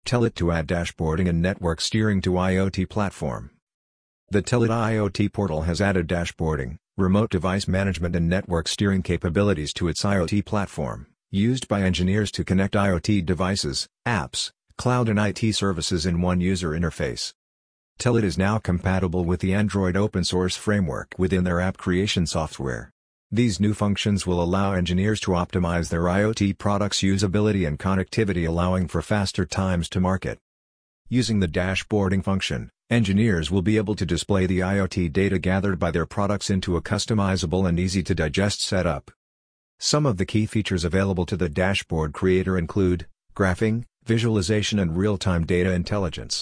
Telit to add dashboarding and network steering to IoT platform. The Telit IoT portal has added dashboarding, remote device management and network steering capabilities to its IoT platform, used by engineers to connect IoT devices, apps, cloud and IT services in one user interface. Telit is now compatible with the Android open source framework within their app creation software. These new functions will allow engineers to optimize their IoT products' usability and connectivity, allowing for faster times to market. Using the dashboarding function, engineers will be able to display the IoT data gathered by their products into a customizable and easy-to-digest setup. Some of the key features available to the dashboard creator include graphing, visualization and real-time data intelligence.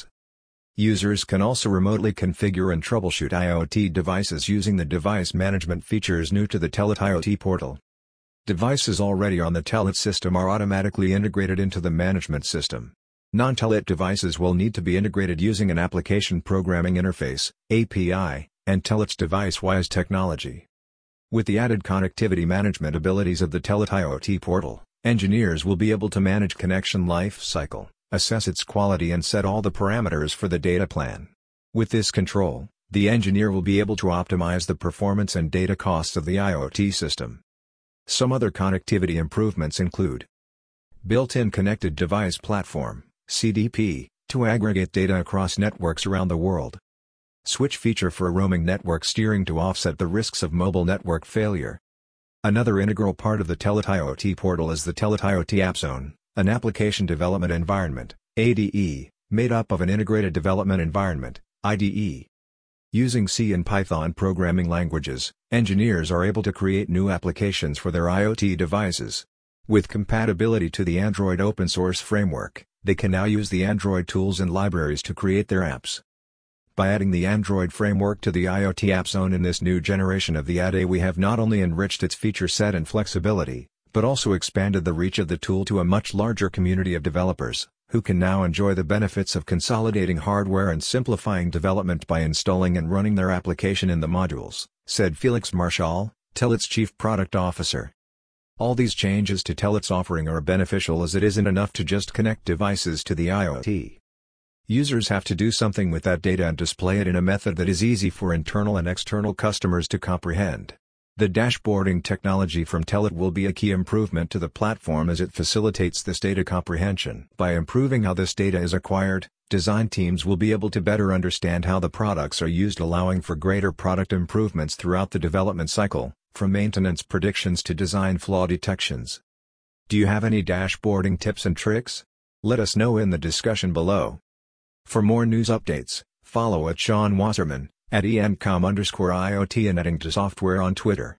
Users can also remotely configure and troubleshoot IoT devices using the device management features new to the Telit IoT portal. Devices already on the Telit system are automatically integrated into the management system. Non-Telit devices will need to be integrated using an application programming interface, API, and Telit's DeviceWise technology. With the added connectivity management abilities of the Telit IoT portal, engineers will be able to manage connection life cycle, assess its quality and set all the parameters for the data plan. With this control, the engineer will be able to optimize the performance and data costs of the IoT system. Some other connectivity improvements include built-in Connected Device Platform, CDP, to aggregate data across networks around the world. Switch feature for roaming network steering to offset the risks of mobile network failure. Another integral part of the Telit IoT portal is the Telit IoT App Zone, an application development environment, ADE, made up of an integrated development environment, IDE. Using C and Python programming languages, engineers are able to create new applications for their IoT devices. With compatibility to the Android open source framework, they can now use the Android tools and libraries to create their apps. By adding the Android framework to the IoT App Zone in this new generation of the ADE, we have not only enriched its feature set and flexibility, but also expanded the reach of the tool to a much larger community of developers, who can now enjoy the benefits of consolidating hardware and simplifying development by installing and running their application in the modules, said Felix Marshall, Telit's Chief Product Officer. All these changes to Telit's offering are beneficial, as it isn't enough to just connect devices to the IoT. Users have to do something with that data and display it in a method that is easy for internal and external customers to comprehend. The dashboarding technology from Telit will be a key improvement to the platform, as it facilitates this data comprehension. By improving how this data is acquired, design teams will be able to better understand how the products are used, allowing for greater product improvements throughout the development cycle, from maintenance predictions to design flaw detections. Do you have any dashboarding tips and tricks? Let us know in the discussion below. For more news updates, follow at Sean Wasserman, at encom_IoT and at Inktosoftware on Twitter.